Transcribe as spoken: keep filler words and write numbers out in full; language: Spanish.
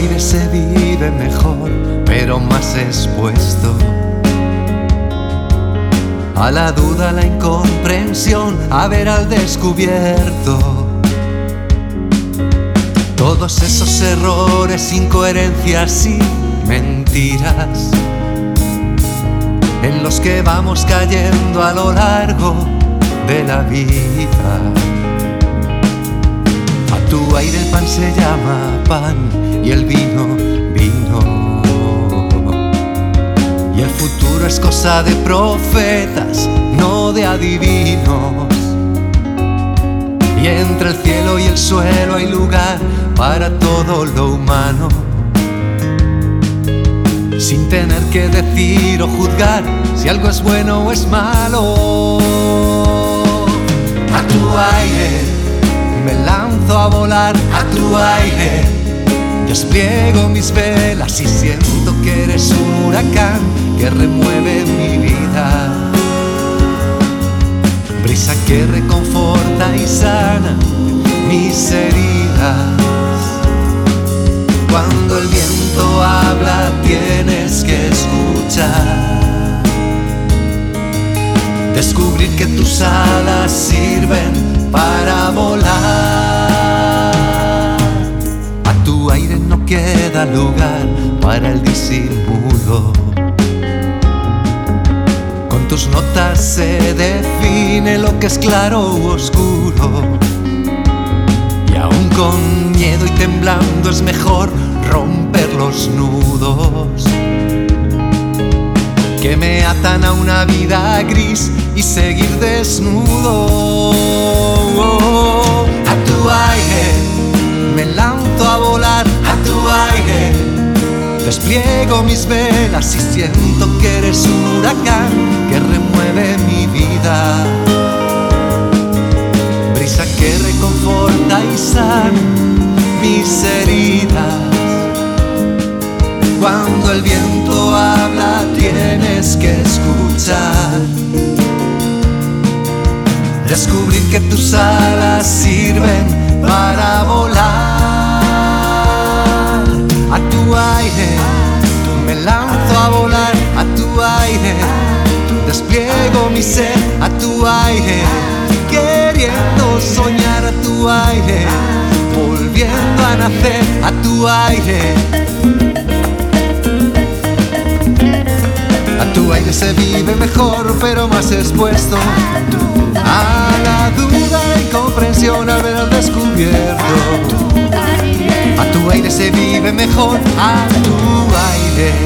aire se vive mejor, pero más expuesto a la duda, a la incomprensión, a ver al descubierto todos esos errores, incoherencias y mentiras en los que vamos cayendo a lo largo de la vida. A tu aire el pan se llama pan y el vino, vino. Y el futuro es cosa de profetas, no de adivinos. Y entre el cielo y el suelo hay lugar para todo lo humano, sin tener que decir o juzgar si algo es bueno o es malo. A tu aire me lanzo a volar, a tu aire despliego mis velas y siento que eres un huracán que remueve mi vida, brisa que reconforta y sana mis heridas. Cuando el viento habla tienes que escuchar, descubrir que tus alas sirven para volar. A tu aire no queda lugar para el disimulo, con tus notas se define lo que es claro u oscuro. Y aún con miedo y temblando es mejor romper los nudos que me atan a una vida gris y seguir desnudo. A tu aire me lanzo a volar, a tu aire despliego mis velas y siento que eres un huracán que remueve mi vida, brisa que reconforta y sana mis heridas. Cuando el viento habla tienes que escuchar, descubrir que tus alas sirven para volar. A tu aire me lanzo a volar, a tu aire despliego mi ser, a tu aire queriendo soñar, a tu aire volviendo a nacer, a tu aire. A tu aire se vive mejor, pero más expuesto a la duda y comprensión al ver al descubierto. A tu aire se vive mejor, a tu aire.